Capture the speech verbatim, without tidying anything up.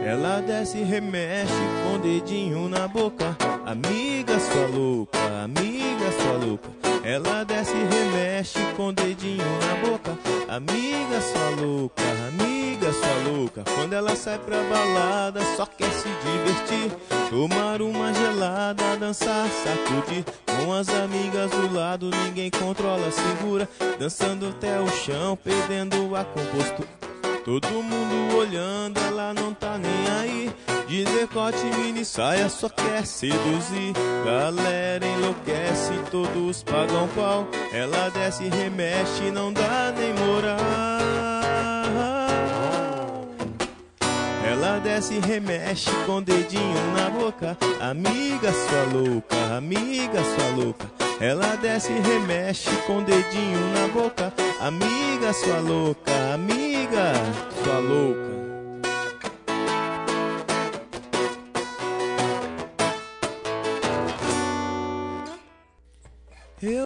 Ela desce e remexe com o dedinho na boca. Amiga sua louca, amiga sua louca. Ela desce e remexe com o dedinho na boca. Amiga sua louca, amiga sua louca. Quando ela sai pra balada só quer se divertir, tomar uma gelada, dançar, sacudir. Com as amigas do lado ninguém controla, segura, dançando até o chão, perdendo a compostura. Todo mundo olhando, ela não tá nem aí. De decote, mini saia, só quer seduzir. Galera enlouquece, todos pagam pau. Ela desce e remexe, não dá nem moral. Ela desce e remexe com o dedinho na boca. Amiga sua louca, amiga sua louca. Ela desce e remexe com o dedinho na boca. Amiga sua louca, amiga sua louca. Eu